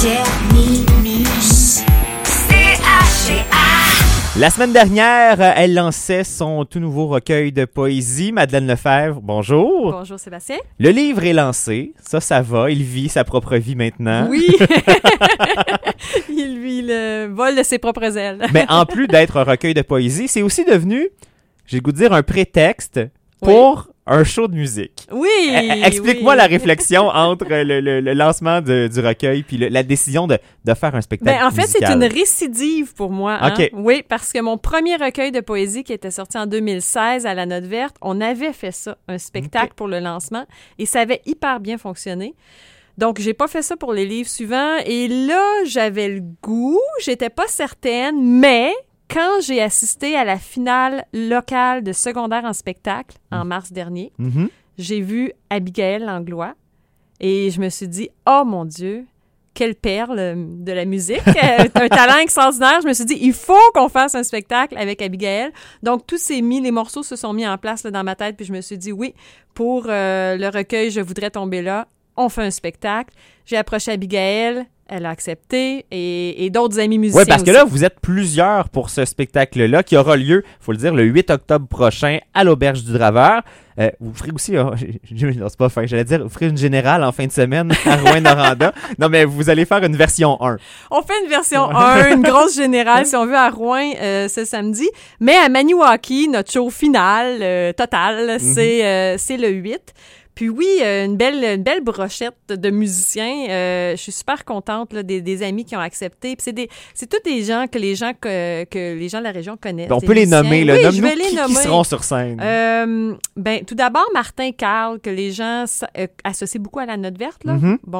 Terminus. La semaine dernière, elle lançait son tout nouveau recueil de poésie. Madeleine Lefebvre, bonjour. Bonjour Sébastien. Le livre est lancé, ça va, il vit sa propre vie maintenant. Oui, il vit le vol de ses propres ailes. Mais en plus d'être un recueil de poésie, c'est aussi devenu, j'ai le goût de dire, un prétexte pour un show de musique. Oui! Explique-moi la réflexion entre le lancement du recueil puis la décision de faire un spectacle En fait, musical. c'est une récidive pour moi. Hein? OK. Oui, parce que mon premier recueil de poésie qui était sorti en 2016 à la Note Verte, on avait fait ça, un spectacle pour le lancement, et ça avait hyper bien fonctionné. Donc, j'ai pas fait ça pour les livres suivants. Et là, j'avais le goût, j'étais pas certaine, mais quand j'ai assisté à la finale locale de secondaire en spectacle en mars dernier, j'ai vu Abigail Langlois et je me suis dit, oh mon Dieu, quelle perle de la musique, un talent extraordinaire. Je me suis dit, il faut qu'on fasse un spectacle avec Abigail. Donc, les morceaux se sont mis en place là, dans ma tête, puis je me suis dit, oui, pour le recueil « Je voudrais tomber là », on fait un spectacle. J'ai approché Abigail, elle a accepté, et d'autres amis musiciens. Oui, parce que aussi. là, vous êtes plusieurs pour ce spectacle-là qui aura lieu, il faut le dire, le 8 octobre prochain à l'Auberge du Draveur. Vous ferez aussi, non, c'est pas fin, j'allais dire, vous ferez une générale en fin de semaine à Rouyn-Noranda. Non, mais vous allez faire une version 1. On fait une version 1, une grosse générale, si on veut, à Rouen ce samedi. Mais à Maniwaki, notre show final, total, c'est le 8. Puis oui, une belle brochette de musiciens. Je suis super contente là, des amis qui ont accepté. Puis c'est tous des gens que les gens de la région connaissent. On peut les nommer, là. Oui, Nomme-nous je vais les nommer. qui seront sur scène. Tout d'abord, Martin Carl, que les gens associent beaucoup à la Note Verte. Là. Bon,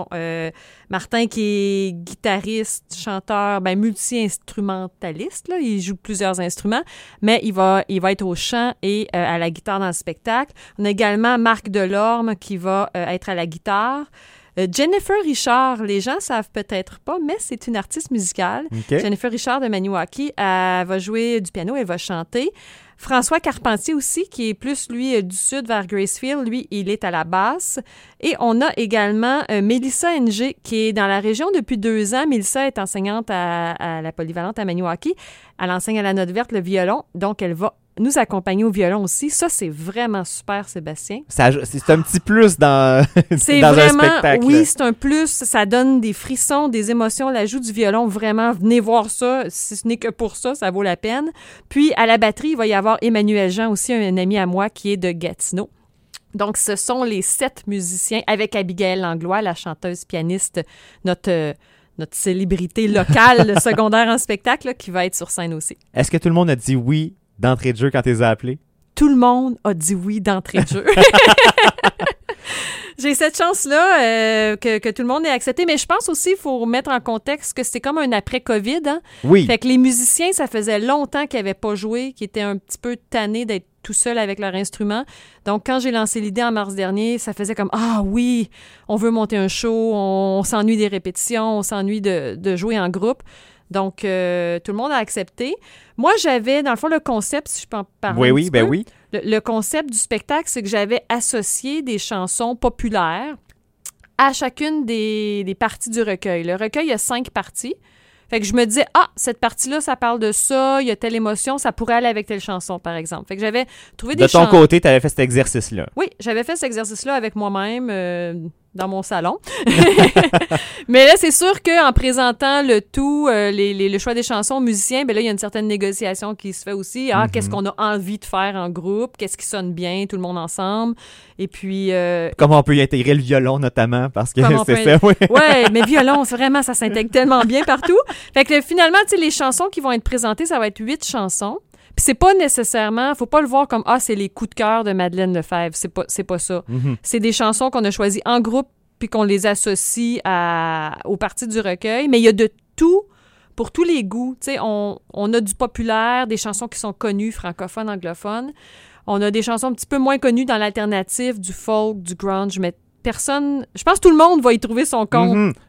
Martin qui est guitariste, chanteur, multi-instrumentaliste. Là. Il joue plusieurs instruments, mais il va être au chant et à la guitare dans le spectacle. On a également Marc Delorme qui va être à la guitare. Jennifer Richard, les gens savent peut-être pas, mais c'est une artiste musicale. Okay. Jennifer Richard de Maniwaki, elle va jouer du piano, elle va chanter. François Carpentier aussi, qui est plus, lui, du sud vers Gracefield. Lui, il est à la basse. Et on a également Mélissa Ng, qui est dans la région depuis 2 ans. Mélissa est enseignante à la polyvalente à Maniwaki. Elle enseigne à la Note Verte le violon, donc elle va nous accompagner au violon aussi. Ça, c'est vraiment super, Sébastien. C'est un petit plus dans C'est dans vraiment, un spectacle. oui, c'est un plus. Ça donne des frissons, des émotions. L'ajout du violon, vraiment, venez voir ça. Si ce n'est que pour ça, ça vaut la peine. Puis, à la batterie, il va y avoir Emmanuel Jean, aussi un ami à moi qui est de Gatineau. Donc, ce sont les 7 musiciens avec Abigail Langlois, la chanteuse pianiste, notre célébrité locale, le secondaire en spectacle, là, qui va être sur scène aussi. Est-ce que tout le monde a dit oui d'entrée de jeu quand tu les as appelés? Tout le monde a dit oui d'entrée de jeu. J'ai cette chance-là que tout le monde ait accepté, mais je pense aussi qu'il faut mettre en contexte que c'est comme un après-COVID. Hein? Oui. Fait que les musiciens, ça faisait longtemps qu'ils n'avaient pas joué, qu'ils étaient un petit peu tannés d'être tout seuls avec leur instrument. Donc, quand j'ai lancé l'idée en mars dernier, ça faisait comme « Ah oui, on veut monter un show, on s'ennuie des répétitions, on s'ennuie de jouer en groupe. » Donc, tout le monde a accepté. Moi, j'avais, dans le fond, le concept, si je peux en parler Oui, ben oui. Le concept du spectacle, c'est que j'avais associé des chansons populaires à chacune des parties du recueil. Le recueil, il y a 5 parties. Fait que je me disais, cette partie-là, ça parle de ça, il y a telle émotion, ça pourrait aller avec telle chanson, par exemple. Fait que j'avais trouvé des chansons. De ton côté, tu avais fait cet exercice-là. Oui, j'avais fait cet exercice-là avec moi-même dans mon salon. Mais là, c'est sûr qu'en présentant le tout, le choix des chansons aux musiciens, là, il y a une certaine négociation qui se fait aussi. Qu'est-ce qu'on a envie de faire en groupe? Qu'est-ce qui sonne bien, tout le monde ensemble? Et puis... Comment on peut y intégrer le violon, notamment, parce que c'est ça, oui. Ouais, mais violon, vraiment, ça s'intègre tellement bien partout. Fait que finalement, tu sais, les chansons qui vont être présentées, ça va être 8 chansons. Puis c'est pas nécessairement, faut pas le voir comme c'est les coups de cœur de Madeleine Lefebvre, c'est pas ça. C'est des chansons qu'on a choisies en groupe puis qu'on les associe aux parties du recueil, mais il y a de tout pour tous les goûts. Tu sais, on a du populaire, des chansons qui sont connues, francophones, anglophones. On a des chansons un petit peu moins connues dans l'alternative, du folk, du grunge, mais je pense que tout le monde va y trouver son compte.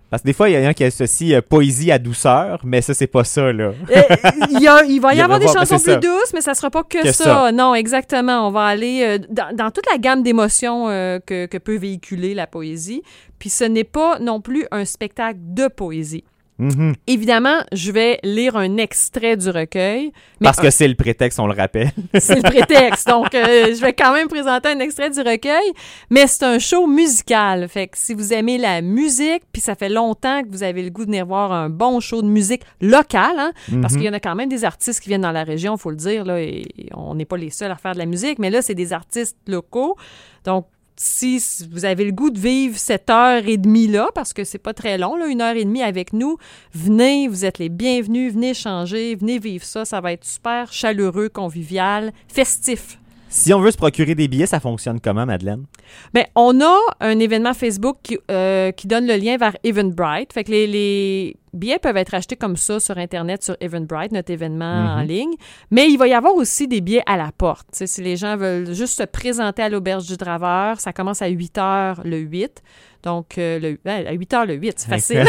Parce que des fois, il y en a qui associent poésie à douceur, mais ça, c'est pas ça, là. Il va y avoir des chansons plus douces, mais ça sera pas que ça. Non, exactement. On va aller dans toute la gamme d'émotions que peut véhiculer la poésie. Puis ce n'est pas non plus un spectacle de poésie. Mm-hmm. Évidemment, je vais lire un extrait du recueil. Parce que c'est le prétexte, on le rappelle. C'est le prétexte. Donc, je vais quand même présenter un extrait du recueil, mais c'est un show musical. Fait que si vous aimez la musique, puis ça fait longtemps que vous avez le goût de venir voir un bon show de musique locale, hein, parce qu'il y en a quand même des artistes qui viennent dans la région, il faut le dire, là, et on n'est pas les seuls à faire de la musique, mais là, c'est des artistes locaux. Donc, si vous avez le goût de vivre cette heure et demie-là, parce que c'est pas très long, là, 1h30 avec nous, venez, vous êtes les bienvenus, venez échanger, venez vivre ça, ça va être super chaleureux, convivial, festif. Si on veut se procurer des billets, ça fonctionne comment, Madeleine? Bien, on a un événement Facebook qui donne le lien vers Eventbrite. Fait que les billets peuvent être achetés comme ça sur Internet, sur Eventbrite, notre événement en ligne. Mais il va y avoir aussi des billets à la porte. T'sais, si les gens veulent juste se présenter à l'Auberge du Draveur, ça commence à 8h le 8. Donc, à 8h le 8, c'est facile.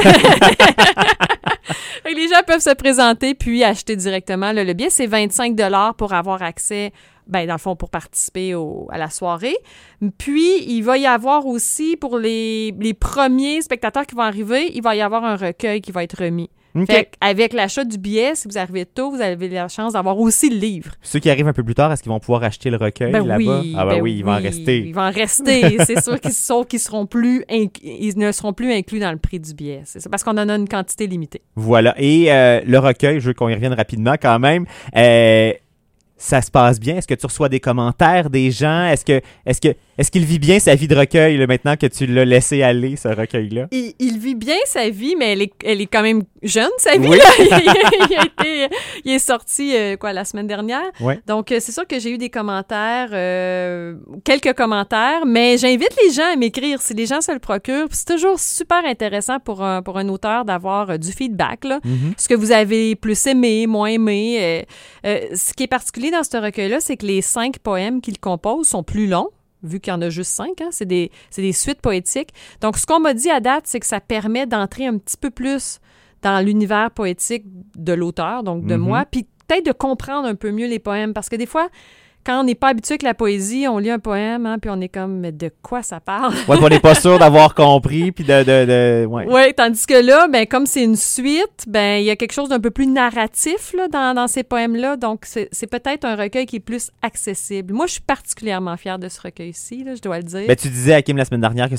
Les gens peuvent se présenter puis acheter directement. Le billet, c'est 25 $ pour avoir accès, dans le fond, pour participer à la soirée. Puis, il va y avoir aussi, pour les premiers spectateurs qui vont arriver, il va y avoir un recueil qui va être remis. Okay. Fait qu'avec l'achat du billet, si vous arrivez tôt, vous avez la chance d'avoir aussi le livre. Ceux qui arrivent un peu plus tard, est-ce qu'ils vont pouvoir acheter le recueil là-bas? Oui, il va en rester. Il va en rester. C'est sûr qu'ils ne seront plus inclus dans le prix du billet. C'est ça, parce qu'on en a une quantité limitée. Voilà. Et le recueil, je veux qu'on y revienne rapidement quand même. Ça se passe bien? Est-ce que tu reçois des commentaires des gens? Est-ce qu'il vit bien sa vie de recueil là, maintenant que tu l'as laissé aller, ce recueil-là? Il vit bien sa vie, mais elle est quand même jeune, sa vie. Oui. Là. Il est sorti, la semaine dernière. Oui. Donc, c'est sûr que j'ai eu des commentaires, quelques commentaires, mais j'invite les gens à m'écrire si les gens se le procurent. C'est toujours super intéressant pour un auteur d'avoir du feedback, là. Mm-hmm. Ce que vous avez plus aimé, moins aimé. Ce qui est particulier dans ce recueil-là, c'est que les 5 poèmes qu'il compose sont plus longs, vu qu'il y en a juste 5, hein, c'est des suites poétiques. Donc, ce qu'on m'a dit à date, c'est que ça permet d'entrer un petit peu plus dans l'univers poétique de l'auteur, donc de moi, puis peut-être de comprendre un peu mieux les poèmes, parce que des fois, quand on n'est pas habitué avec la poésie, on lit un poème, hein, puis on est comme, mais de quoi ça parle? Ouais, puis on n'est pas sûr d'avoir compris, puis ouais. Oui, tandis que là, comme c'est une suite, il y a quelque chose d'un peu plus narratif là, dans ces poèmes-là, donc c'est peut-être un recueil qui est plus accessible. Moi, je suis particulièrement fière de ce recueil-ci, là, je dois le dire. Tu disais à Kim la semaine dernière que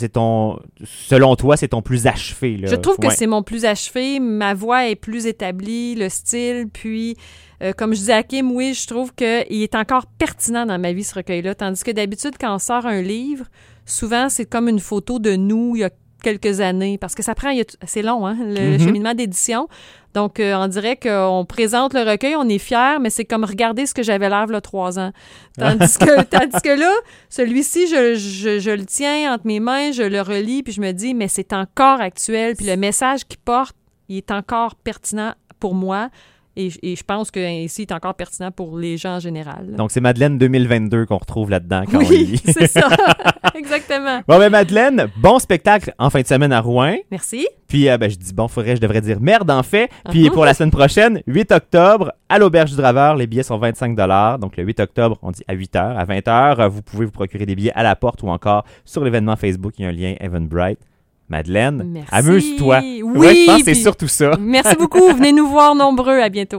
selon toi, c'est ton plus achevé. Là. Je trouve que c'est mon plus achevé, ma voix est plus établie, le style, puis... comme je disais à Kim, oui, je trouve qu'il est encore pertinent dans ma vie, ce recueil-là. Tandis que d'habitude, quand on sort un livre, souvent, c'est comme une photo de nous il y a quelques années. Parce que c'est long, hein, le cheminement d'édition. Donc, on dirait qu'on présente le recueil, on est fiers, mais c'est comme regarder ce que j'avais l'air là 3 ans. Tandis que là, celui-ci, je le tiens entre mes mains, je le relis, puis je me dis, mais c'est encore actuel. Puis le message qu'il porte, il est encore pertinent pour moi. Et je pense qu'ainsi, il est encore pertinent pour les gens en général. Là. Donc, c'est Madeleine 2022 qu'on retrouve là-dedans quand on lit. Oui, c'est ça. Exactement. Bon, Madeleine, bon spectacle en fin de semaine à Rouen. Merci. Puis, je dis, je devrais dire merde, en fait. Puis, pour la semaine prochaine, 8 octobre, à l'Auberge du Draveur, les billets sont 25 $. Donc, le 8 octobre, on dit à 8h. À 20h, vous pouvez vous procurer des billets à la porte ou encore sur l'événement Facebook. Il y a un lien Eventbrite. Madeleine, merci. Amuse-toi. Oui, ouais, je pense que c'est surtout ça. Merci beaucoup. Venez nous voir nombreux. À bientôt.